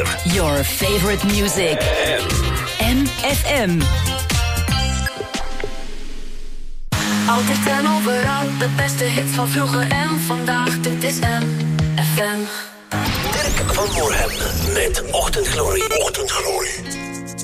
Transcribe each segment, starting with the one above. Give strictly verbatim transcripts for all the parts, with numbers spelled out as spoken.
vier. Your favorite music. M F M. Altijd en overal, de beste hits van vroeger en vandaag. Dit is M F M. Dirk van Moorhem met Ochtendglorie. Ochtendglorie.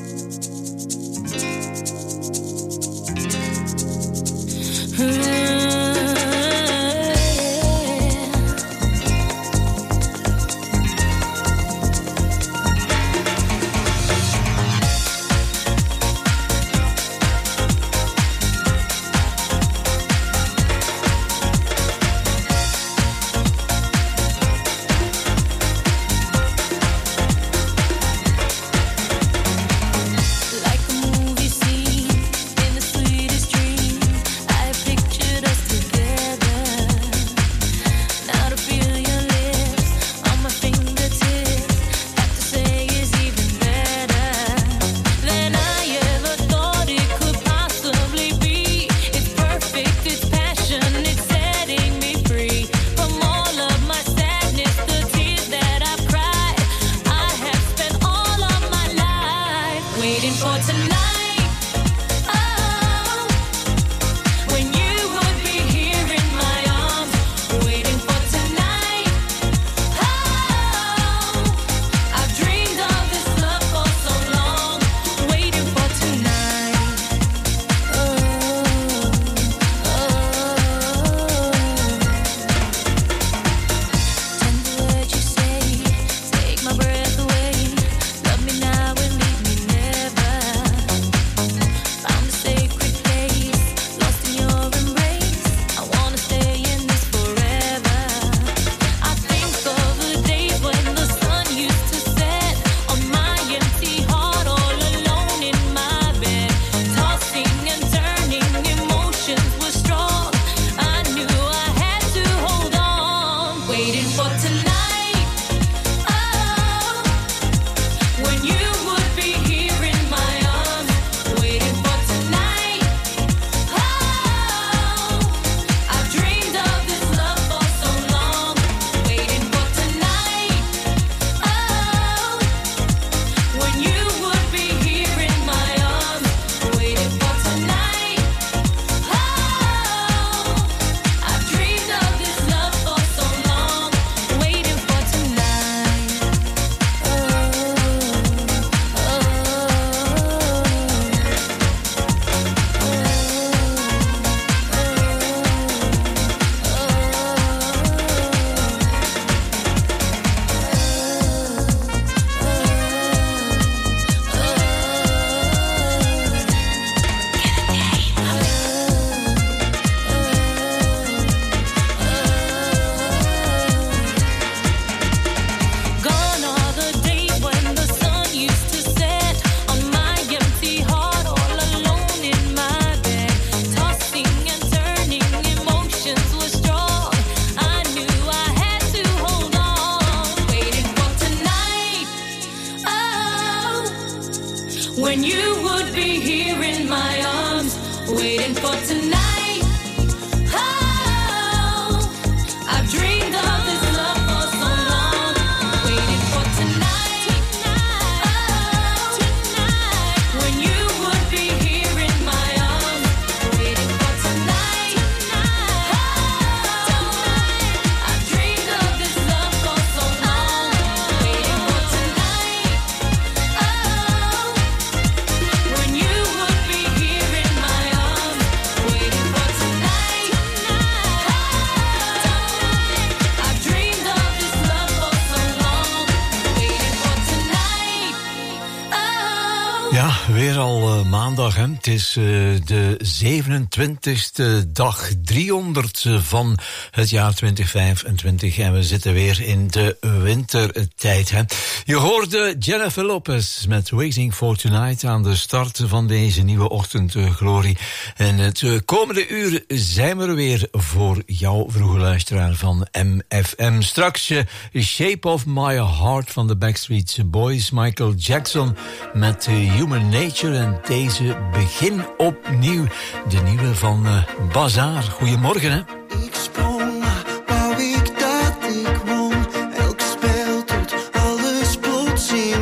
Het is uh, de zevenentwintigste dag driehonderd van het jaar twintig vijfentwintig en we zitten weer in de wintertijd. Hè. Je hoorde Jennifer Lopez met Waiting for Tonight aan de start van deze nieuwe ochtendglorie. En het komende uur zijn we er weer voor jou, vroege luisteraar van M F M. Straks uh, Shape of My Heart van de Backstreet Boys, Michael Jackson met uh, Human Nature en deze begin opnieuw, de nieuwe van uh, Bazaar. Goedemorgen, hè. Ik sprong, wou ik dat ik won. Elk spel tot alles plots in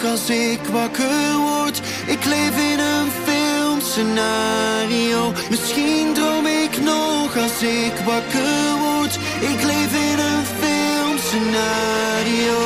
als ik wakker word. Ik leef in een filmscenario. Misschien droom ik nog als ik wakker word. Ik leef in een filmscenario.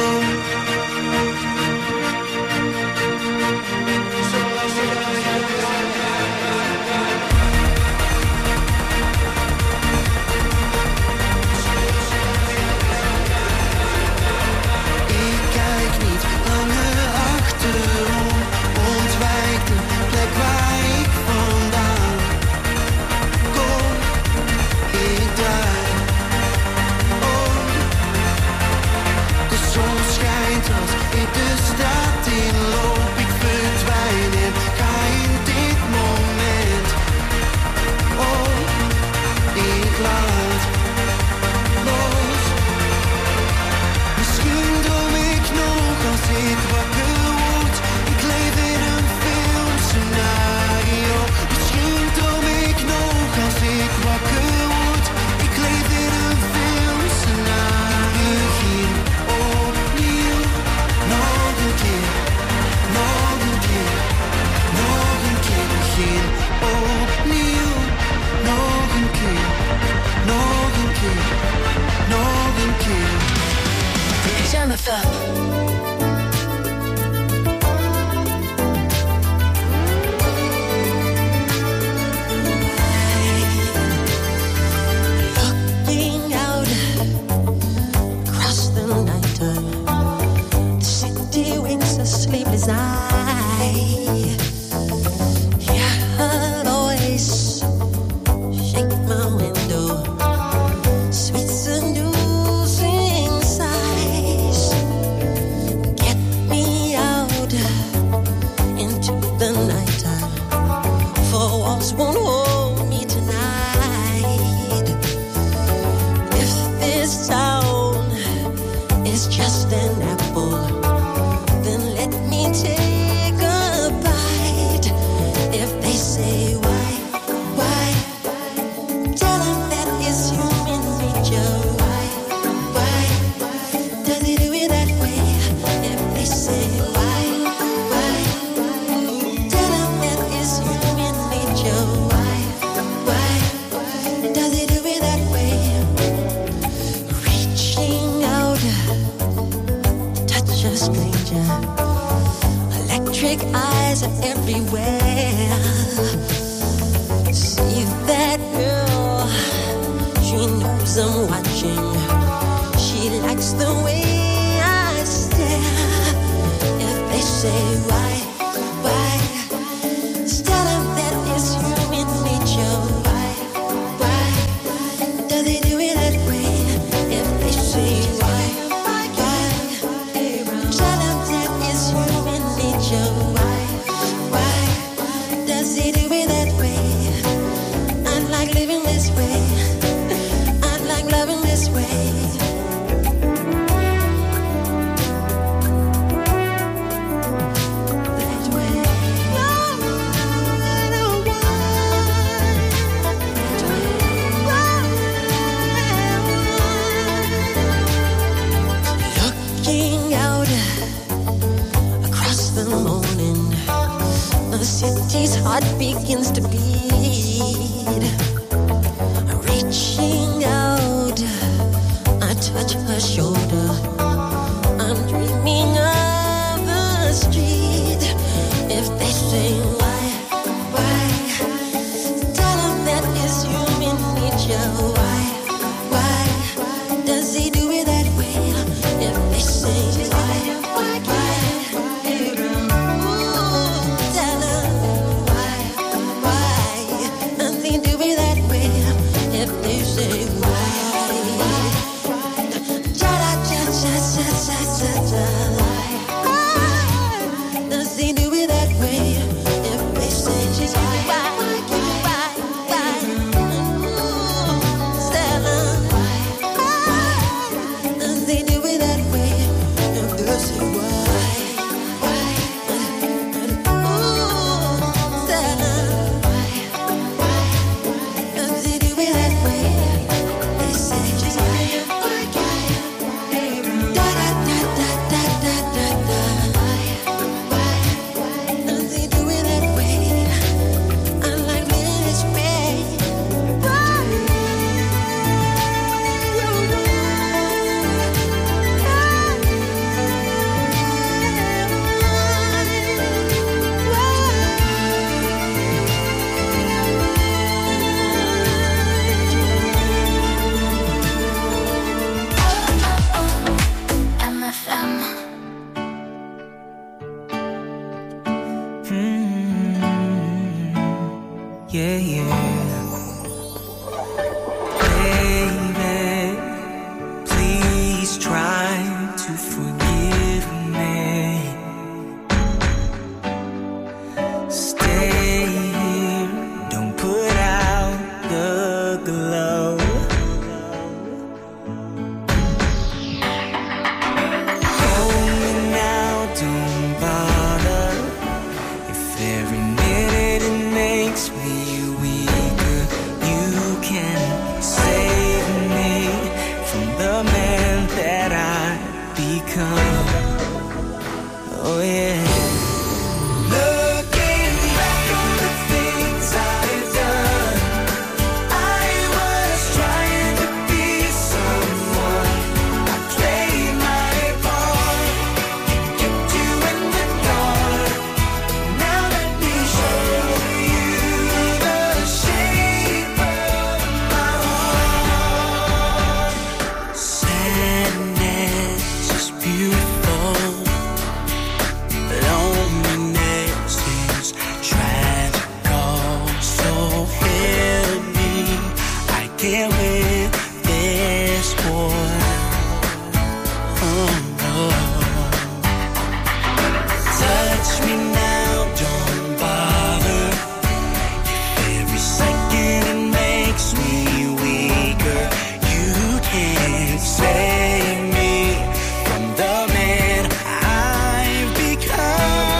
Does he do it that way? If yeah, yeah. Baby, please try to forgive me. Stay here, don't put out the glow. Hold me now, don't bother. If every minute it makes me weaker, you can save me from the man that I become. Oh yeah. Looking back on the things I've done, I was trying to be someone. I played my part, kept you in the dark. Now let me show you the shape of my heart. Sadness is beautiful, loneliness is tragic. So help me, I can't with this boy. Oh no. Touch me now, don't bother. If every second it makes me weaker, you can't save me from the man I've become.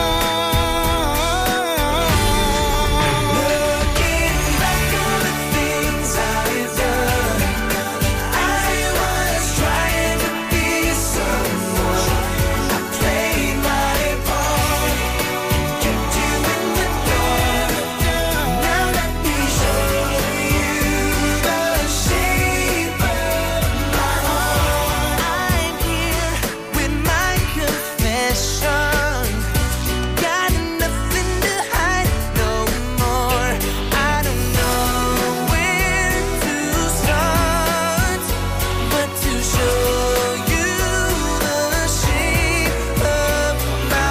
Looking back on the things I've done, I was trying to be someone. I played my part, kept you in the dark. Now let me show you the shape of my heart. I'm here with my confession. Got nothing to hide no more. I don't know where to start, but to show you the shape of my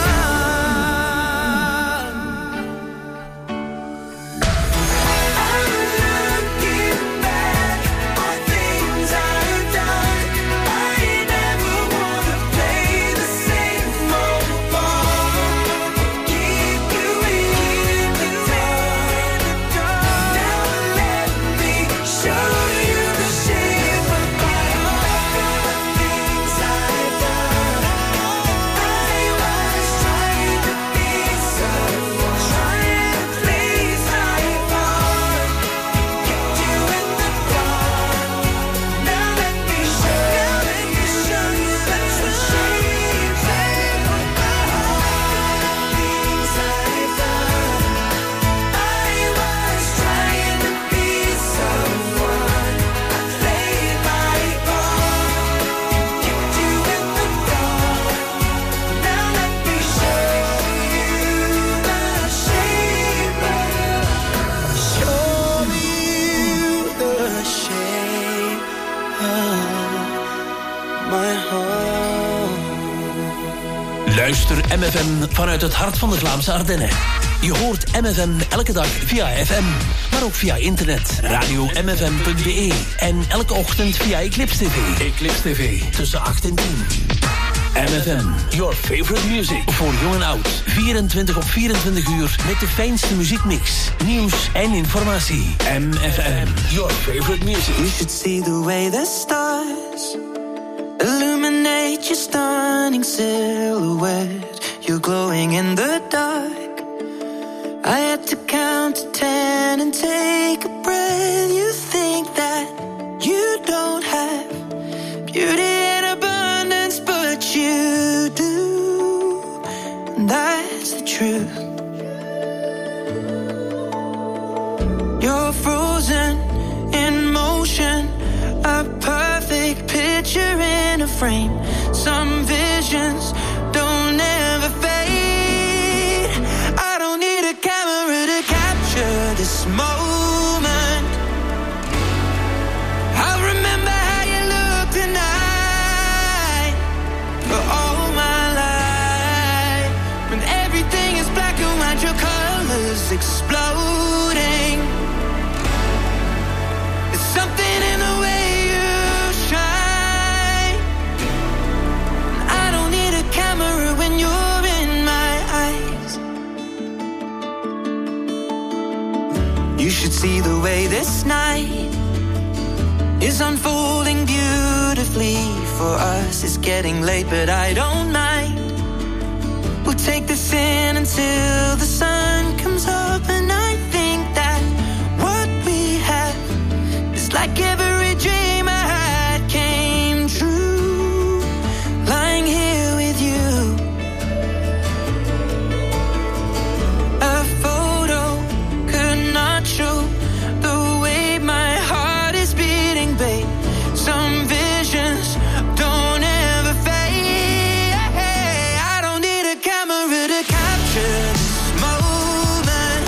heart. I'm looking back on things I've done. I never wanna play the same old part. Keep you in the dark. Now let me show you the shape of my heart. Things I've done, I was trying to be someone, trying to please my part. Kept you in the dark. Now let me show you, let me show you the true shape of my heart. Things I've done, I was trying to be someone. I played my part, kept you in the dark. Now let me show you the shape of, show you the shape of my heart. Luister M F M vanuit het hart van de Vlaamse Ardennen. Je hoort M F M elke dag via F M, maar ook via internet. radio m f m punt b e en elke ochtend via Eclipse T V. Eclipse T V tussen acht en tien. M F M, your favorite music. Voor jong en oud. vierentwintig op vierentwintig uur met de fijnste muziekmix, nieuws en informatie. M F M, your favorite music. You should see the way the stars illuminate your stunning silhouette. You're glowing in the dark. I had to count to ten and take a breath. You think that you don't have beauty in abundance, but you do. And that's the truth. You're frozen in motion, a perfect picture in a frame. Some visions don't ever fade. I don't need a camera to capture this moment. I remember how you look tonight. For all my life, when everything is black and white, your color colors exploding. There's something in the way you shine. I don't need a camera when you're in my eyes. You should see the way this night is unfolding beautifully for us. It's getting late, but I don't mind. We'll take this in until the sun comes up, and I think that what we have is like every dream I had came true. Lying here with you, a photo could not show the way my heart is beating, babe. Some visions don't ever fade. I don't need a camera to capture this moment.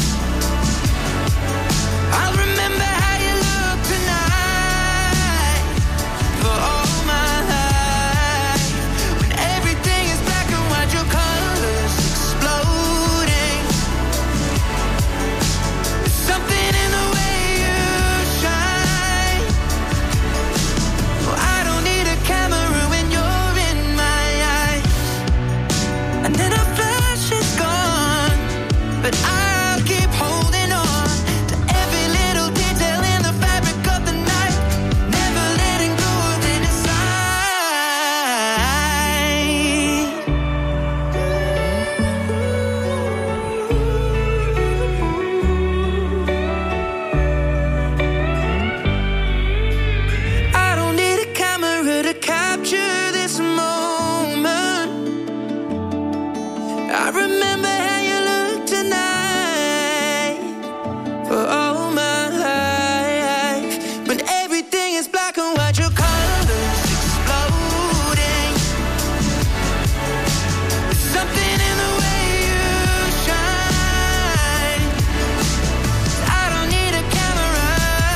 I'll remember how you look tonight for all my life. When everything is black and white, your colors exploding. There's something in the way you shine. Well, I don't need a camera when you're in my eyes. And then a flash is gone, but I'll keep holding on to every little detail in the fabric of the night, never letting go of it inside. I don't need a camera to capture this moment. I remember how you look tonight for all my life. When everything is black and white, your colors exploding. There's something in the way you shine. I don't need a camera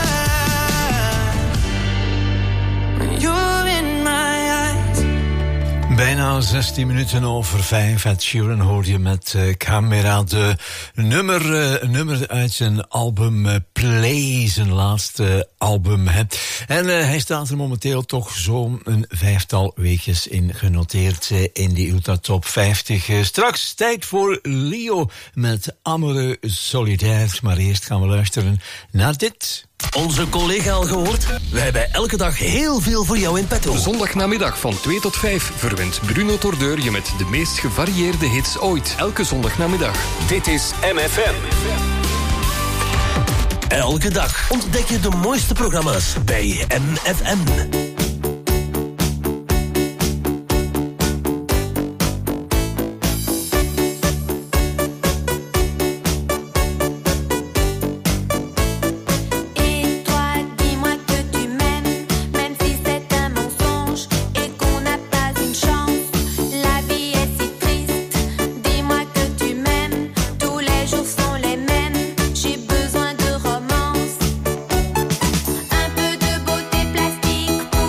when you're in my eyes. Bijna zestien minuten over vijf. Ed Sheeran hoor je met uh, Camera. De nummer, uh, nummer uit zijn album uh, Play, zijn laatste album. Hè. En uh, hij staat er momenteel toch zo'n een vijftal weekjes in genoteerd uh, in die Ultra Top vijftig. Uh, straks tijd voor Leo met Amoureux Solidaire. Maar eerst gaan we luisteren naar dit. Onze collega al gehoord? Wij hebben elke dag heel veel voor jou in petto. Zondagnamiddag van twee tot vijf verwint Bruno Tordeur je met de meest gevarieerde hits ooit. Elke zondagnamiddag. Dit is M F M. Elke dag ontdek je de mooiste programma's bij M F M. Et toi, dis-moi que tu m'aimes, même si c'est un mensonge et qu'on n'a pas une chance. La vie est si triste. Dis-moi que tu m'aimes, tous les jours sont les mêmes. J'ai besoin de romance, un peu de beauté plastique pour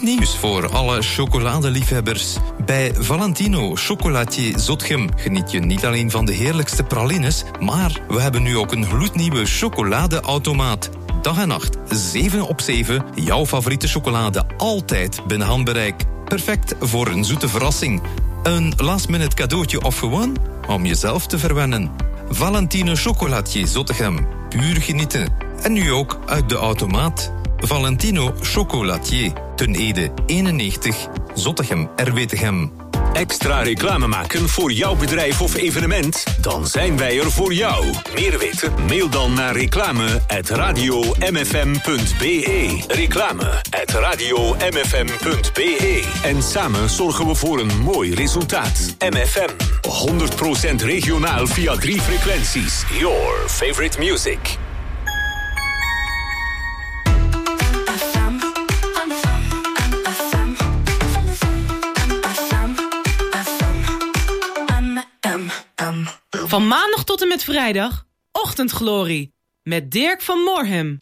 Goed nieuws voor alle chocoladeliefhebbers. Bij Valentino Chocolatier Zotgem geniet je niet alleen van de heerlijkste pralines, maar we hebben nu ook een gloednieuwe chocoladeautomaat. Dag en nacht, zeven op zeven, jouw favoriete chocolade altijd binnen handbereik. Perfect voor een zoete verrassing. Een last-minute cadeautje of gewoon om jezelf te verwennen. Valentino Chocolatier Zottegem. Puur genieten. En nu ook uit de automaat. Valentino Chocolatier. Ten Ede eenennegentig. Zottegem R W Tegem. Extra reclame maken voor jouw bedrijf of evenement? Dan zijn wij er voor jou. Meer weten? Mail dan naar reclame at radio m f m punt b e. Reclame at radio m f m punt b e. En samen zorgen we voor een mooi resultaat. M F M. honderd procent regionaal via drie frequenties. Your favorite music. Van maandag tot en met vrijdag, Ochtendglorie, met Dirk van Moorhem.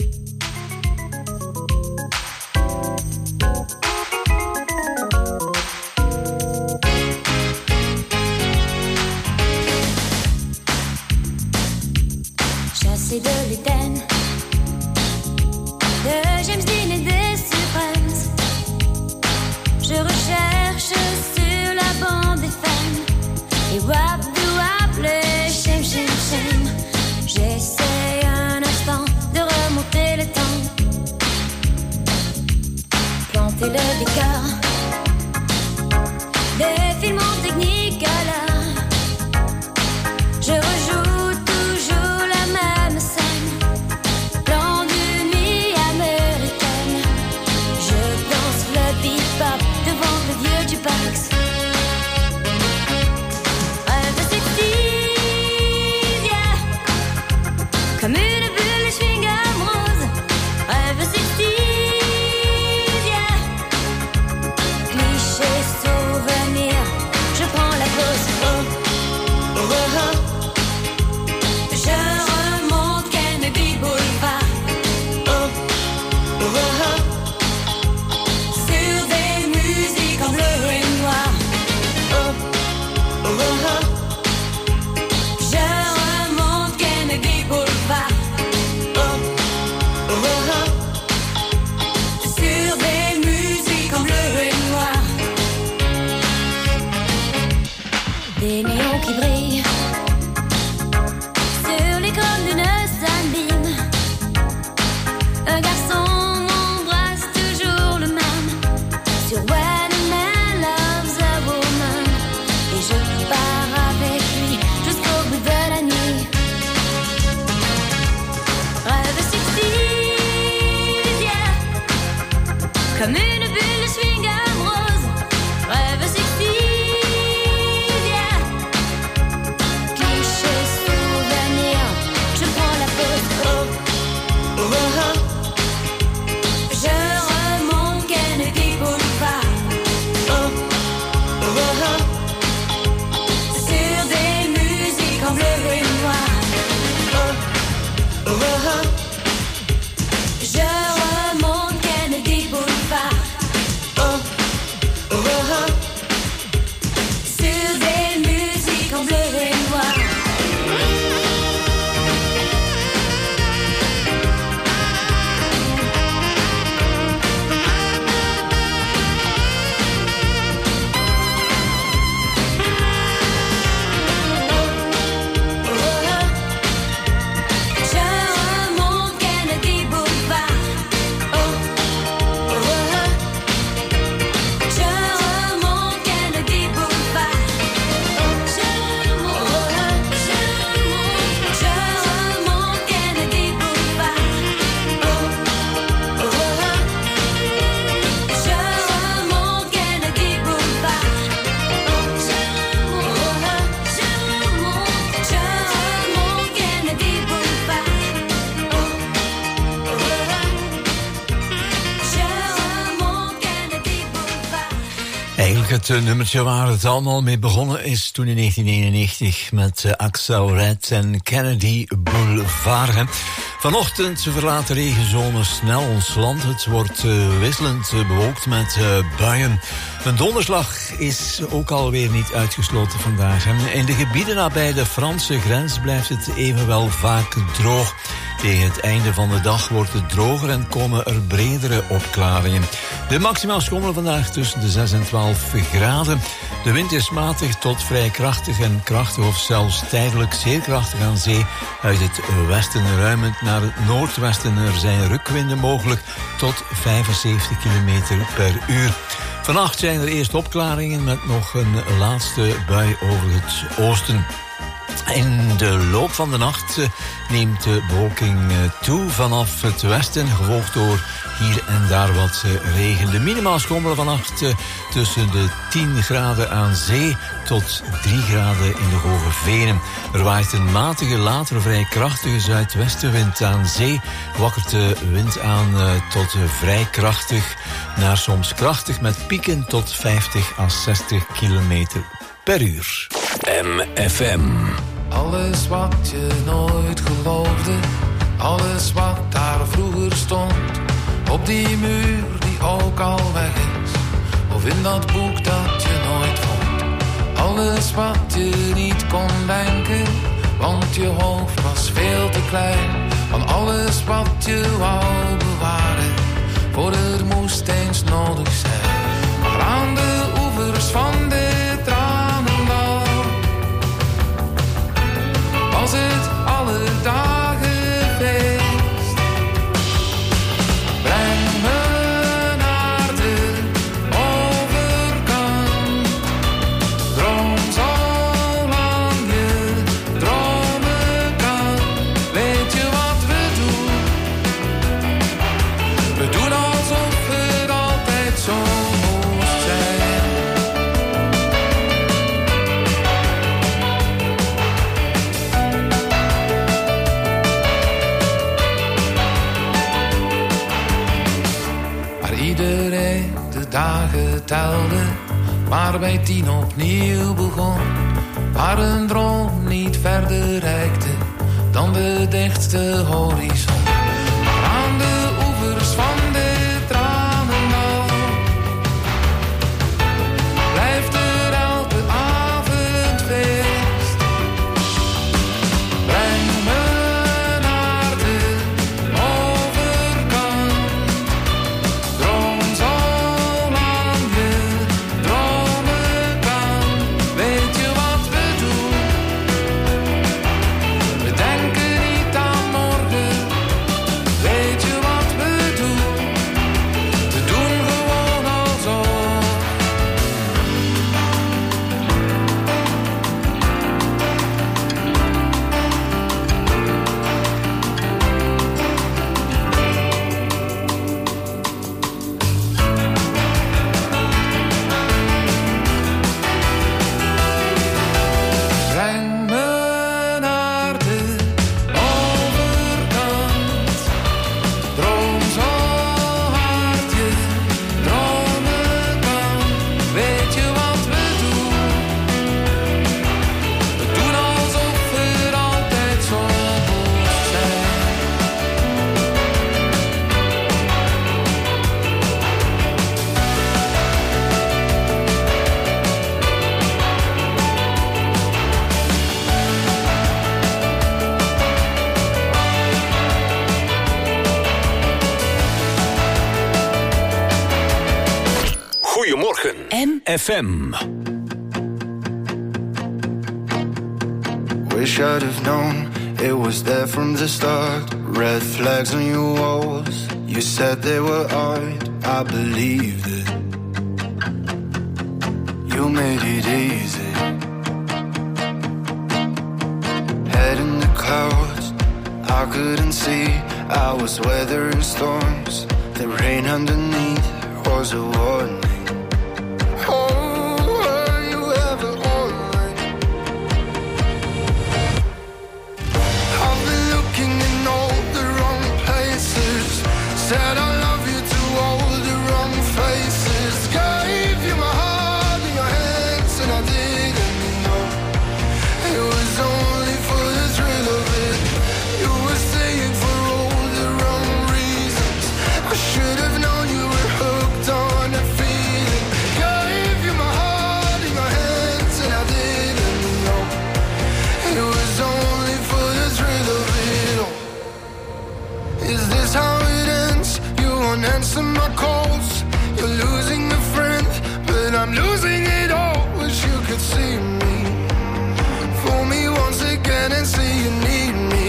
Chassé de l'Éden, de James Dean et des Supremes, je recherche sur la bande des femmes et wap de wap le shem shem shem. J'essaie un instant de remonter le temps, planter le décor, des films en technique à l'art. Je rejoue toujours la même scène, plan d'une nuit américaine. Je danse le bebop devant le vieux jukebox. Comme une bulle de chewing-gum rose, rêve sixties, yeah. Cliché souvenir, je prends la pause, oh, oh, oh, oh. Je remonte Kennedy Boulevard, oh, oh, oh, oh. Sur des musiques en bleu et noir, oh, oh, oh, oh. Je remonte Kennedy Boulevard. Des néons qui brillent sur l'écran d'une sunbeam. Un garçon m'embrasse toujours le même sur When a Man Loves a Woman. Et je pars avec lui jusqu'au bout de la nuit. Rêve sixties, yeah. Comme une bulle de chewing-gum rose. Rêve sixties. Het nummertje waar het allemaal mee begonnen is toen in negentien eenennegentig met uh, Axel Red en Kennedy Boulevard. Hè. Vanochtend verlaat de regenzone snel ons land. Het wordt uh, wisselend uh, bewolkt met uh, buien. Een donderslag is ook alweer niet uitgesloten vandaag. In de gebieden nabij de Franse grens blijft het evenwel vaak droog. Tegen het einde van de dag wordt het droger en komen er bredere opklaringen. De maxima schommelen vandaag tussen de zes en twaalf graden. De wind is matig tot vrij krachtig en krachtig of zelfs tijdelijk zeer krachtig aan zee. Uit het westen ruimend naar het noordwesten. Er zijn rukwinden mogelijk tot vijfenzeventig kilometer per uur. Vannacht zijn er eerst opklaringen met nog een laatste bui over het oosten. In de loop van de nacht neemt de bewolking toe vanaf het westen, gevolgd door hier en daar wat regen. De minimaal schommelen vannacht tussen de tien graden aan zee tot drie graden in de Hoge Venen. Er waait een matige, later vrij krachtige zuidwestenwind aan zee. Wakkert de wind aan tot vrij krachtig naar soms krachtig met pieken tot vijftig à zestig kilometer per uur. M F M. Alles wat je nooit geloofde, alles wat daar vroeger stond, op die muur die ook al weg is, of in dat boek dat je nooit vond. Alles wat je niet kon denken, want je hoofd was veel te klein. Van alles wat je wou bewaren, voor er moest eens nodig zijn. Maar aan de oevers van de tranendal was het alle dagen feest. Breng me naar de overkant. Droom zolang je dromen kan. Weet je wat we doen? We doen alsof het altijd zo moest zijn. Iedereen de dagen telde, maar bij tien opnieuw begon. Waar een droom niet verder reikte dan de dichtste horizon. Maar aan de oevers van de tranendal blijft er elke avond feest. Breng me naar de overkant. Droom zolang je dromen kan. Weet je wat we doen? We denken niet aan morgen. Weet je wat we doen? We doen gewoon alsof. Breng me naar de overkant. Droom zo hard je dromen kan. Weet je wat we doen? We doen alsof het altijd zo moest zijn. Goedemorgen, M F M. Wish I'd have known it was there from the start. Red flags on your walls. You said they were art. I believed it. You made it easy. Head in the clouds. I couldn't see. I was weathering storms. The rain underneath was a warning. Oh, were you ever on me? I've been looking in all the wrong places. Said I love you to all the wrong faces. Gave you my heart in your hands and I didn't know. It was only for the thrill of it. You were saying for all answer my calls. You're losing a friend, but I'm losing it all. Wish you could see me. Fool me once again and say you need me.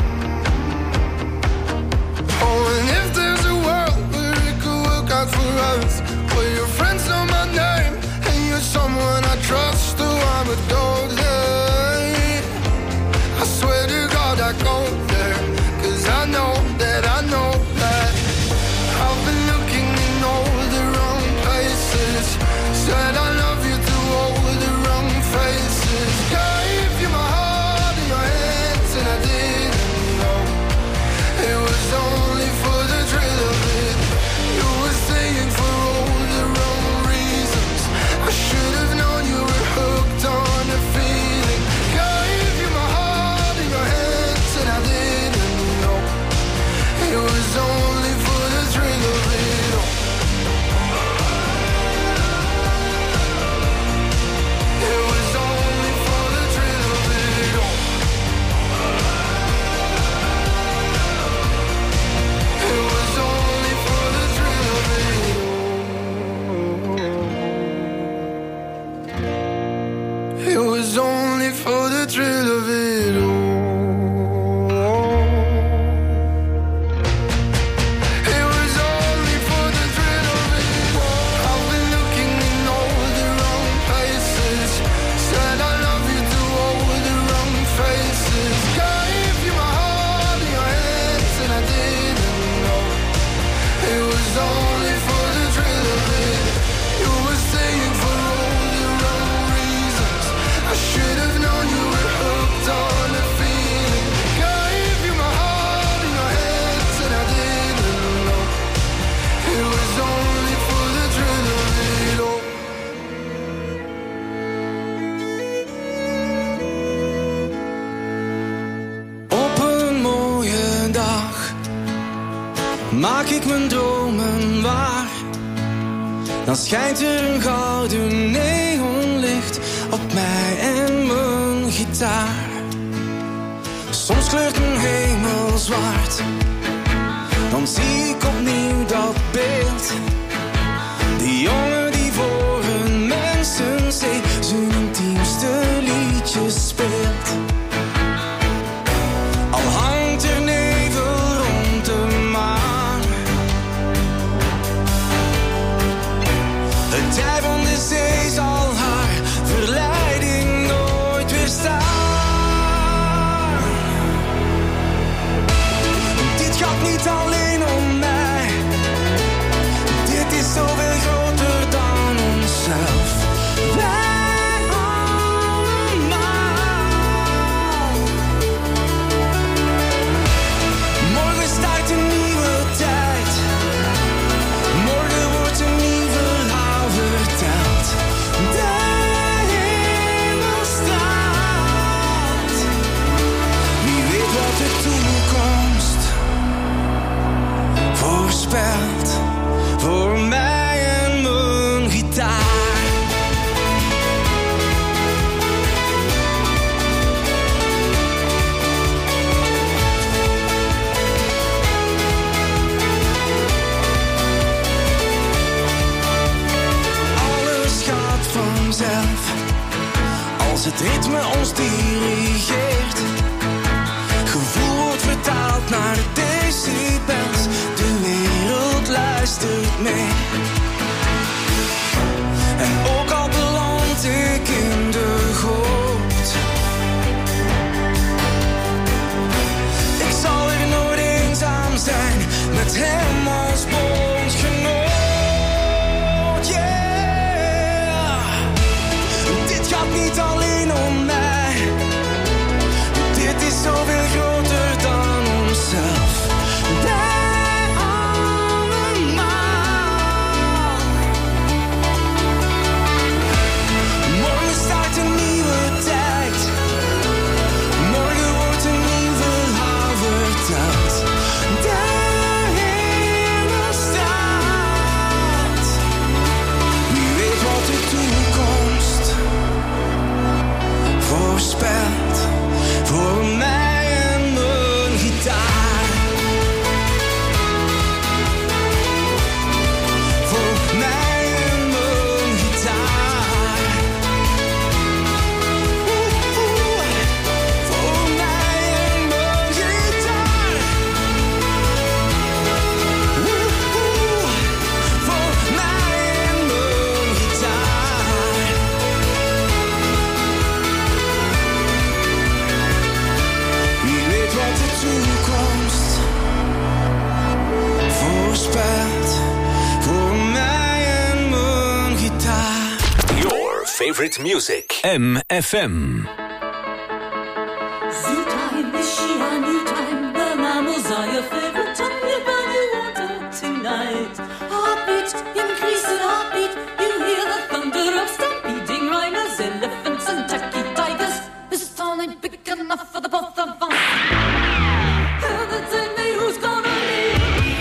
Oh, and if there's a world where it could work out for us, where your friends know my name and you're someone I trust, oh, I would go there. I swear to God I go there, 'cause I know that I know that I've been looking in all the wrong places. Said I love you to all the wrong faces. Gave you my heart in your hands and I didn't know. It was only for the thrill of it. You were staying for all the wrong reasons. I should have known you were hooked on a feeling. Gave you my heart in your hands and I didn't know. It was only for the thrill of it all. It was only for the thrill of it all. It was only for the thrill of it all. It was only for the thrill of it all. It was only for the thrill of it all. I've been looking in all the wrong places. Said I love you to all the wrong faces. Gave you my heart in your hands and I didn't know. It was only for the thrill of it. You were staying for all the wrong reasons. I should have known you were hooked on a feeling. Gave you my heart in your hands and I didn't know. It was only for the thrill of it all. Op een mooie dag maak ik mijn dromen waar. Dan schijnt er een gouden neonlicht op mij en mijn gitaar. Soms kleurt mijn hemel zwart, dan zie ik opnieuw dat beeld. Die jongen die voor een mensenzee zijn intiemste liedjes speelt. Al hangt er nevel rond de maan, het tij van de zee zal haar verleiding nooit weerstaan. Dit gaat niet alleen om mij, dit is zoveel groter dan onszelf. Wij allemaal. Morgen start een nieuwe tijd, morgen wordt een nieuw verhaal verteld. De hemel straalt, wie weet wat de toekomst voorspelt voor mij en mijn gitaar. Alles gaat vanzelf als het ritme ons dirigeert. Gevoel wordt vertaald naar decibels, de wereld luistert mee. En ook al beland ik in de goot, ik zal er nooit eenzaam zijn met hem als bondgenoot. Yeah, dit gaat niet alleen om mij, dit is zoveel groter dan onszelf. Wij allemaal. Morgen start een nieuwe tijd, morgen wordt een nieuw verhaal verteld. De hemel favorite music. M F M. Zoo time, is she a new time? The mammals are your favorite time. You buy water tonight. Heartbeat, increasing heartbeat. You hear the thunder of stampeding rhinos, elephants and tacky tigers. This town ain't big enough for the both of us. Tell me who's gonna leave.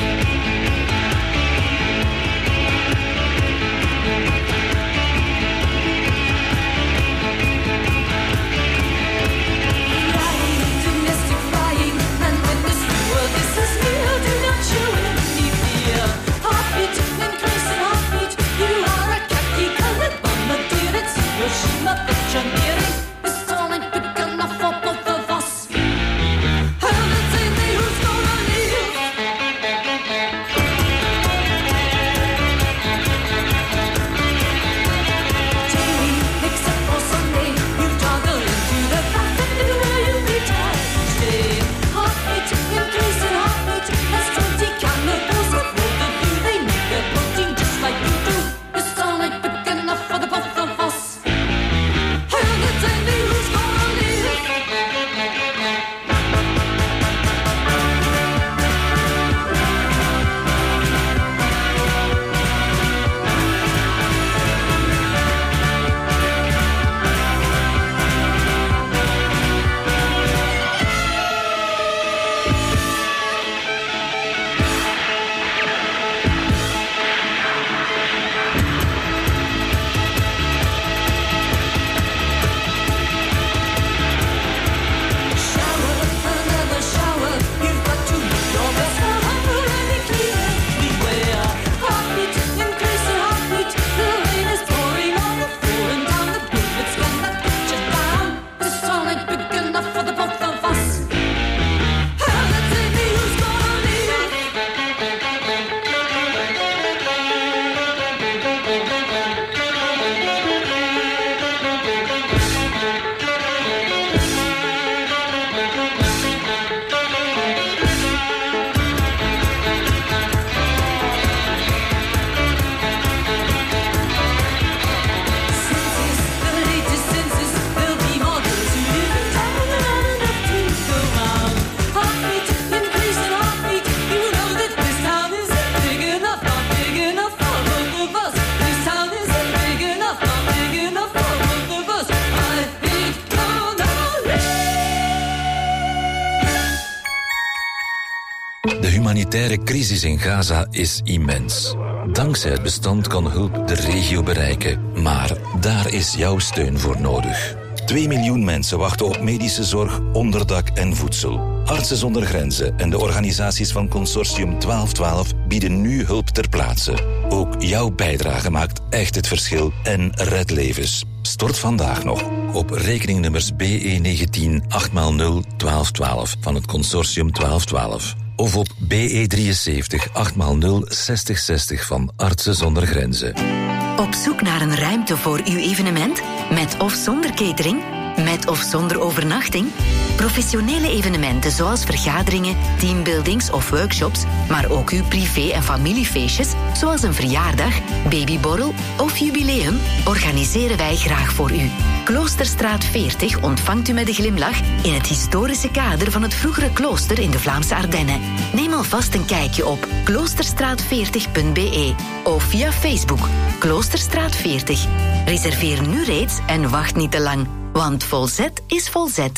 De humanitaire crisis in Gaza is immens. Dankzij het bestand kan hulp de regio bereiken. Maar daar is jouw steun voor nodig. Twee miljoen mensen wachten op medische zorg, onderdak en voedsel. Artsen zonder Grenzen en de organisaties van Consortium twaalf twaalf bieden nu hulp ter plaatse. Ook jouw bijdrage maakt echt het verschil en redt levens. Stort vandaag nog op rekeningnummers B E negentien acht nul nul twaalf twaalf van het Consortium twaalf twaalf. Of op B E drieënzeventig acht nul nul zestig zestig van Artsen zonder Grenzen. Op zoek naar een ruimte voor uw evenement? Met of zonder catering? Met of zonder overnachting? Professionele evenementen zoals vergaderingen, teambuildings of workshops, maar ook uw privé- en familiefeestjes, zoals een verjaardag, babyborrel of jubileum, organiseren wij graag voor u. Kloosterstraat veertig ontvangt u met een glimlach in het historische kader van het vroegere klooster in de Vlaamse Ardennen. Neem alvast een kijkje op kloosterstraat veertig punt b e of via Facebook Kloosterstraat veertig. Reserveer nu reeds en wacht niet te lang, want volzet is volzet.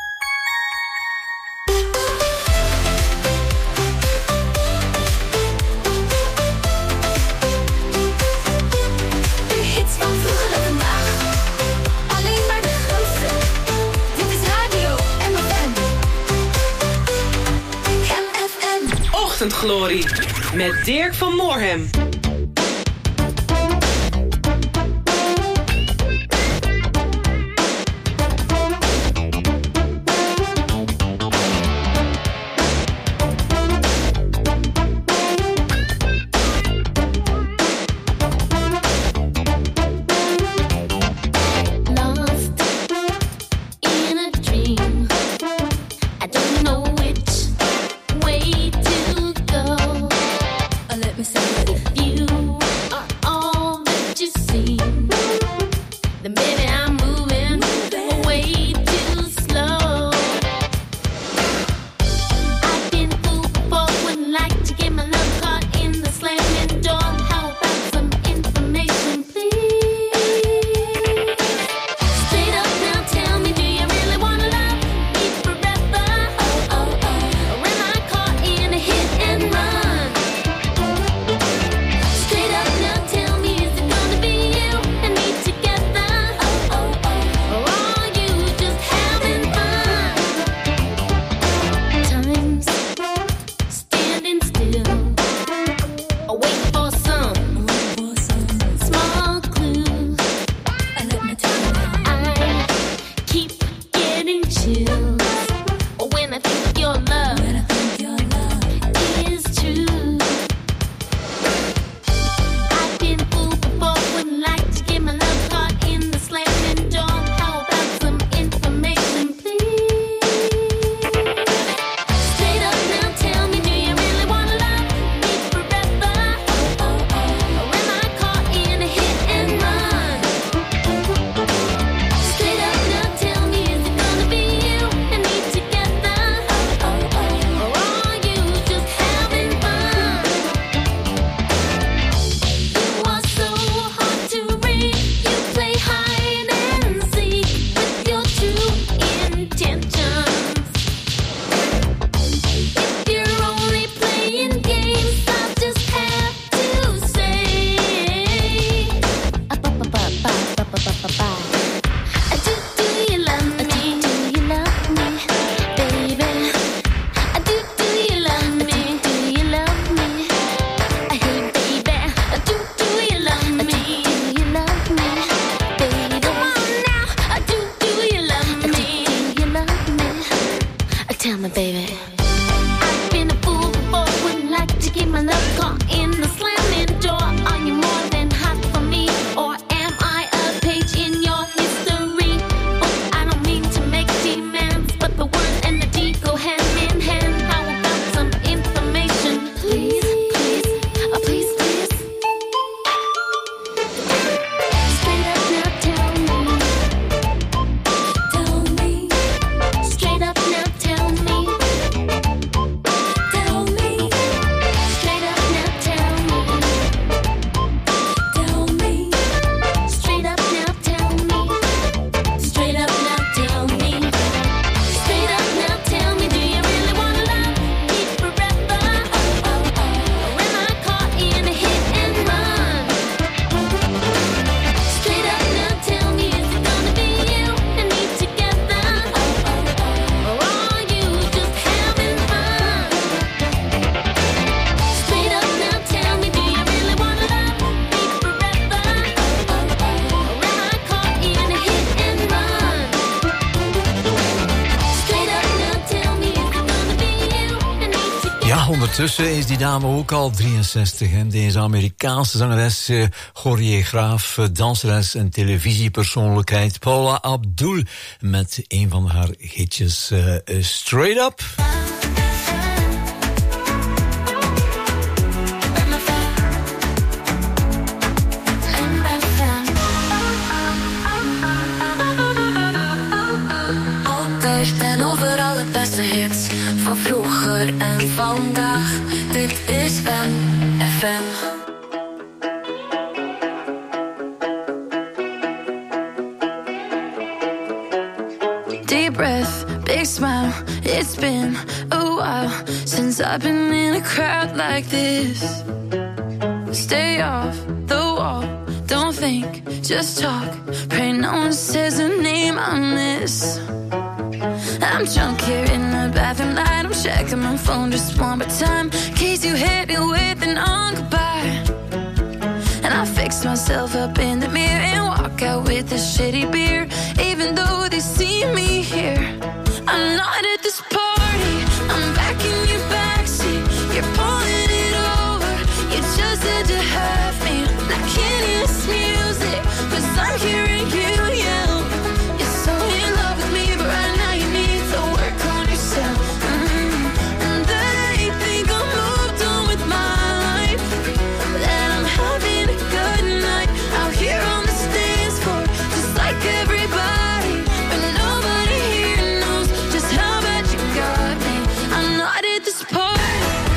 Ochtendglorie met Dirk van Moorhem. The Ja, ondertussen is die dame ook al drieënzestig. Hè? Deze Amerikaanse zangeres, eh, choreograaf, eh, danseres en televisiepersoonlijkheid Paula Abdul met een van haar hitjes uh, Straight Up. Ik ben overal het beste hits van vroeger en vandaag. Dit is M F M. Deep breath, big smile. It's been a while since I've been in a crowd like this. Stay off the wall, don't think, just talk. Pray no one says a name I miss. I'm drunk here in the bathroom light. I'm checking my phone just one more time, in case you hit me with an on goodbye. And I fix myself up in the mirror and walk out with a shitty beer. Even though they see me here, I'm not at this party. I'm back in your backseat. You're pulling it over. You just had to have me. I can't hear this music, 'cause I'm hearing you yell. You're so in love with me, but right now you need to work on yourself. Mm. And they think I'm moved on with my life, that I'm having a good night out here on the dance floor, just like everybody. But nobody here knows just how bad you got me. I'm not at this party.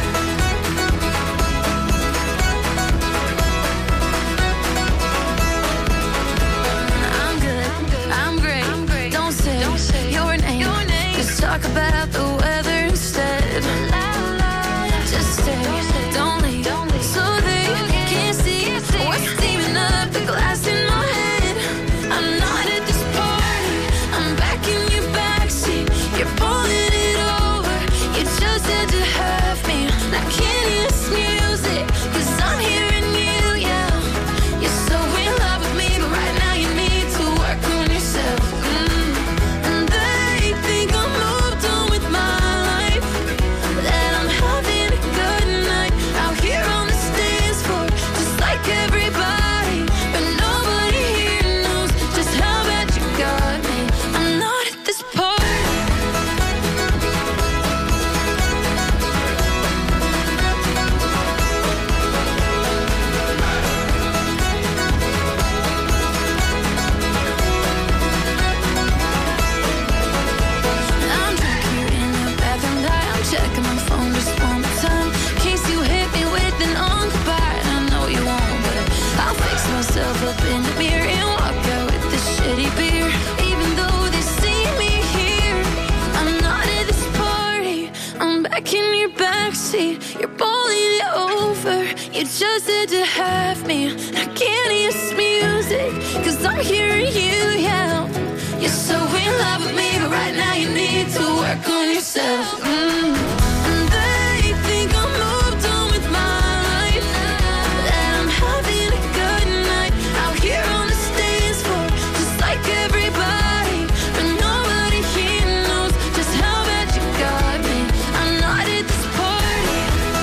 I'm good, I'm great. Don't say your name. Let's talk about the weather instead. Just stay, don't leave, so they can't see what's steaming up the glass in my head. I'm not at this party. I'm back in your backseat. You're pulling it over. You just had to have me. I can't hear this music, 'cause I'm hearing you yell. You're so in love with me, but right now you need to work on yourself. Mm. And they think I'm moved on with my life, that I'm having a good night out here on the dance floor, just like everybody. But nobody here knows just how bad you got me. I'm not at this party. I'm drunk here in the bathroom light. I'm checking my phone just one more time, in case you hit me with an on goodbye. And I know you won't, but I'll fix myself up in the mirror and walk out with this shitty beer. Even though they see me here, I'm not at this party. I'm back in your backseat. You're pulling it over. You just had to have me. I can't hear this music, 'cause I'm hearing you yell. You're so in love with me, but right now you need to work on yourself. Mm. And they think I'm moved on with my life, that I'm having a good night out here on the dance floor, just like everybody. But nobody here knows just how bad you got me. I'm not at this party.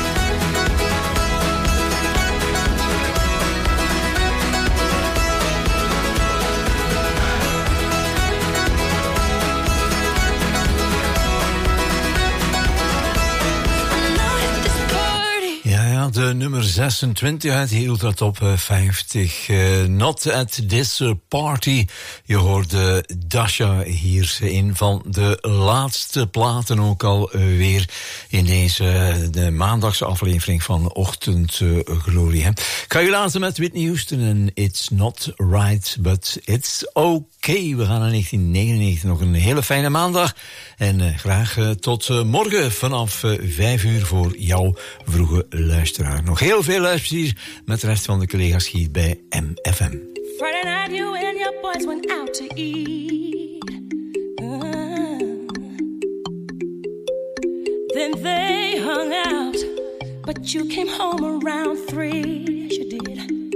I'm not at this party. Ja, ja, de nummer zesentwintig uit heel dat top vijftig. Uh, not at this party. Je hoorde Dasha hier, een van de laatste platen ook al uh, weer in deze de maandagse aflevering van Ochtend uh, Glorie. Hè. Ik ga je laten met Whitney Houston en It's Not Right, but It's Okay. We gaan naar negentien negenennegentig, nog een hele fijne maandag. En uh, graag uh, tot uh, morgen vanaf uh, vijf uur voor jouw vroege luisteraar. Nog heel veel luisterplezier met de rest van de collega's hier bij M F M. Friday night, you and your boys went out to eat. Uh, then they hung out, but you came home around three. Yes, you did.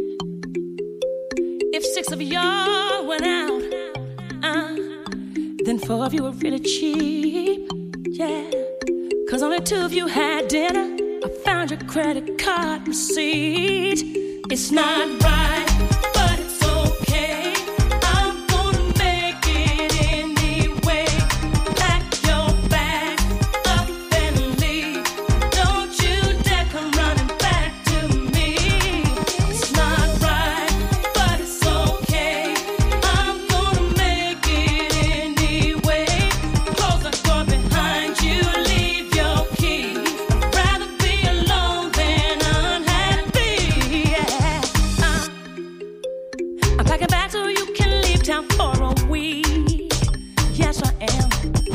If six of y'all went out, uh, then four of you were really cheap. Yeah. 'cause only two of you had dinner. I found your credit card receipt. It's not right, but it's okay. I'm gonna make it anyway. Pack your bag up and leave. Don't you dare come running back to me. It's not right, but it's okay. I'm gonna make it anyway. Close the door behind you, leave your key. I'd rather be alone than unhappy. Yeah. Uh, I'm packing back so you can leave town for a week. Yes, I am.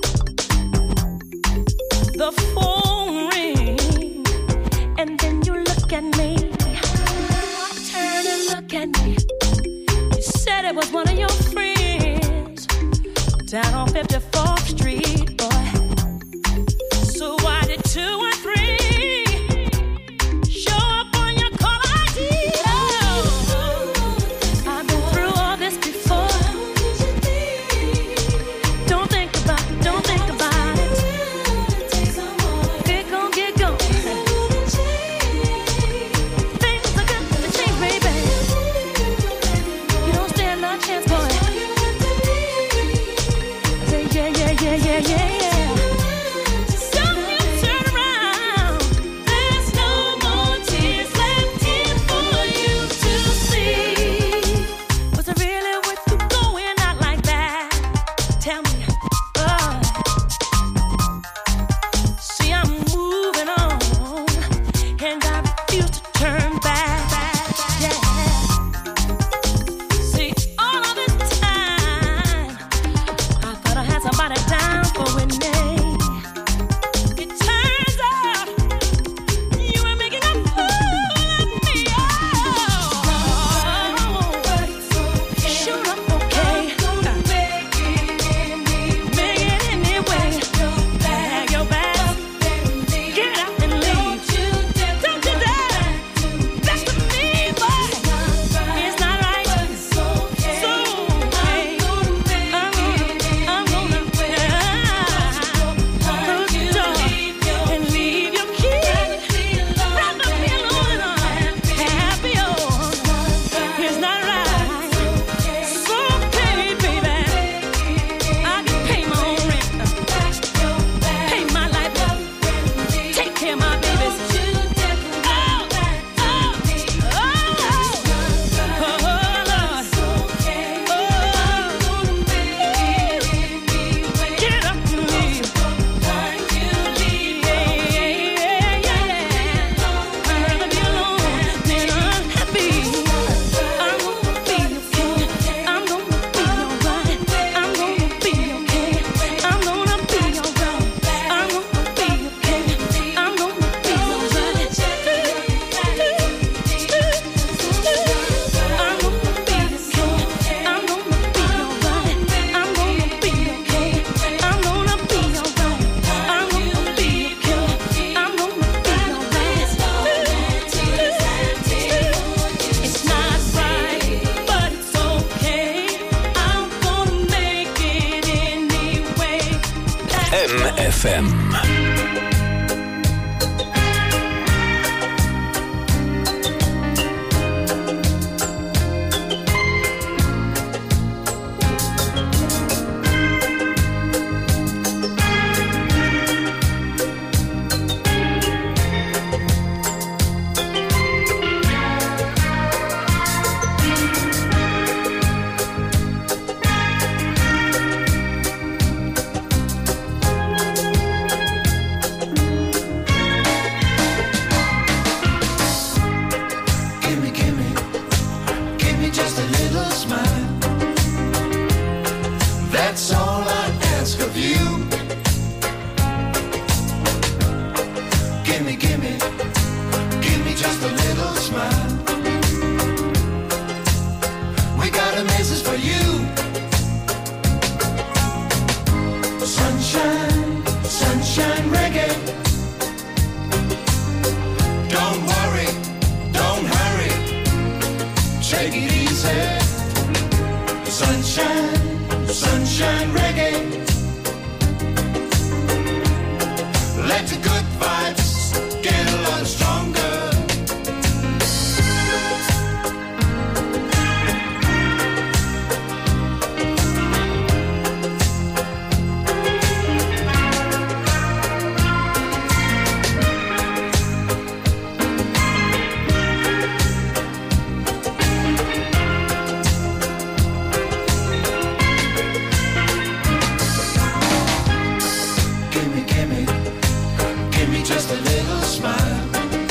The phone ring, and then you look at me. Turn and look at me. You said it was one of your friends down on fifty-fourth Street, boy. So why did two and three show up on your call I D? Oh, I've been through all this before. Don't think about it, don't think about it. Get gone, get gone. Things are good to change, baby. You don't stand no chance, boy. I say, yeah, yeah, yeah, yeah, yeah, yeah. So you turn around. There's no more tears left here for you to see. Was it really worth you going out like that? Tell me. Oh. See, I'm moving on, and I refuse to turn back. Yeah. See, all of this time, I thought I had somebody down for with me. It turns out you were making a fool of me. Oh, shoot up, okay. Make it anyway. Pack your bags, get out and leave. Don't you dare. That's to me, boy. It's not right. So, hey, I'm gonna, I'm gonna close the door and leave your key. Rather be alone and unhappy. Oh, it's not right. So, hey, baby, I can pay my own rent, pay my light bill, take care of my babies. Oh, oh, oh, oh, Lord. Get up and leave. Yeah, yeah, yeah. I'd rather be alone than unhappy. I'm gonna be okay. I'm gonna be alright. I'm gonna be okay. I'm gonna be alright. I'm gonna be okay. I'm gonna be alright. I'm gonna be okay. I'm gonna be alright. I'm gonna be okay. I'm gonna be alright. I'm gonna be okay. I'm gonna be alright. It's not right, but it's okay. I'm gonna make it anyway. M F M. Gimme, gimme, give me just a little smile. That's all I ask of you. Gimme, gimme, give me just a little smile. We got a message for you. Sunshine, sunshine reggae. Don't worry, don't hurry. Take it easy. Sunshine, sunshine reggae. Let Let the good vibes get a lot stronger. Just a little smile.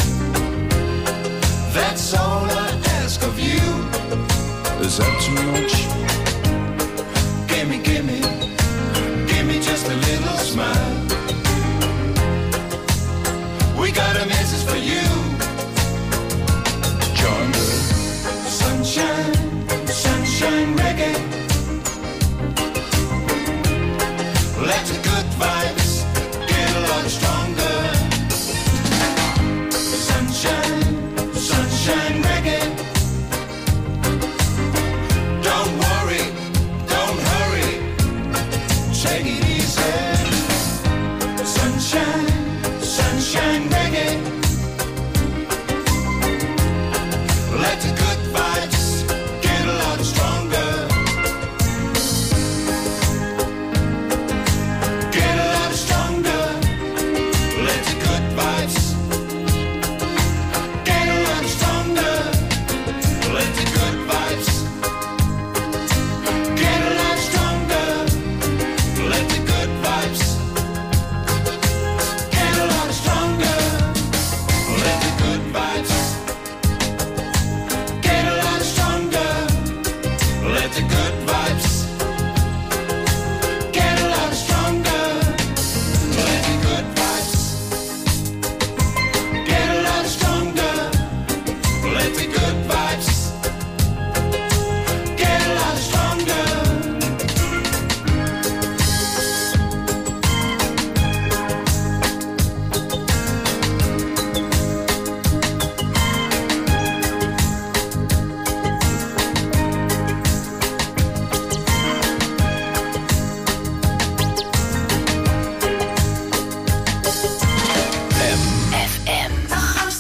That's all I ask of you. Is that too much? Gimme, gimme, gimme just a little smile. We got a message for you.